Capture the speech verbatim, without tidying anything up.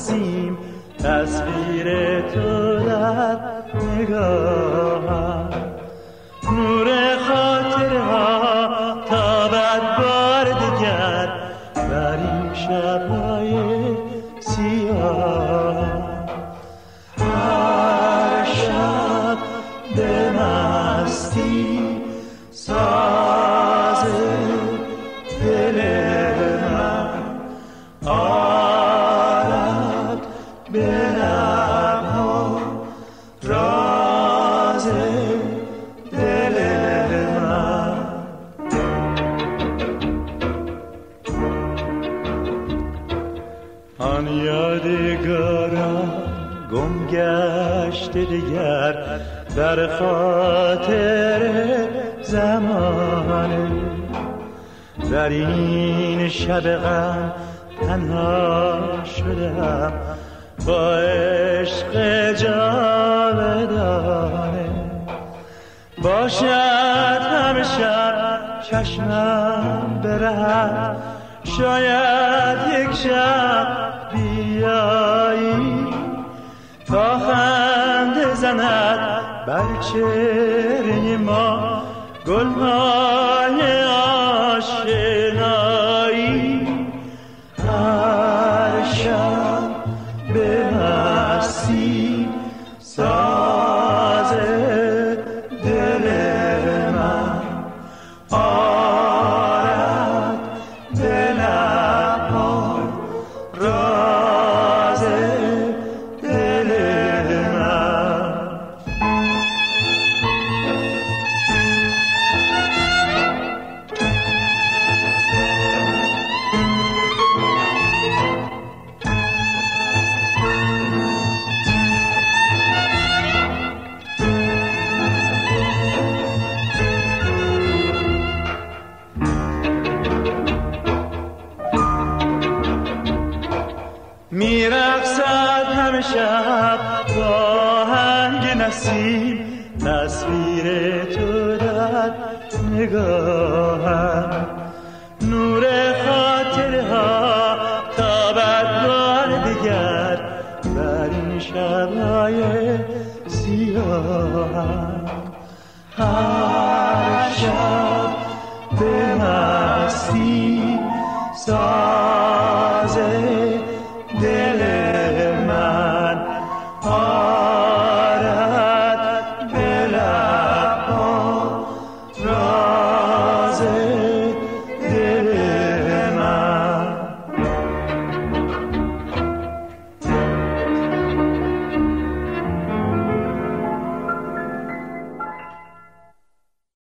نسیم تصویر تو در نگاهم نور خاطرها تابد بار دیگر بر این شب‌های سیاه هر شب به مستی ساز دل من آرد به لب‌ها راز دل من آن یادگارم گم گشته دیگر در خاطر زمانه در این شب غم تنها شدم با عشق جاودانه باشد همیشه چشمم برهد شاید یک شب بیایی تا خنده زند بر چهره ما گلهای آشنایی هر شب به مستی ساز دل من آرد به لب‌ها راز دل من میرقصد همه شب با آهنگ نسیم تصویر تو در نگاهم نور خاطرها تابد بار دیگر بر این شب‌های سیاه هر شب به مستی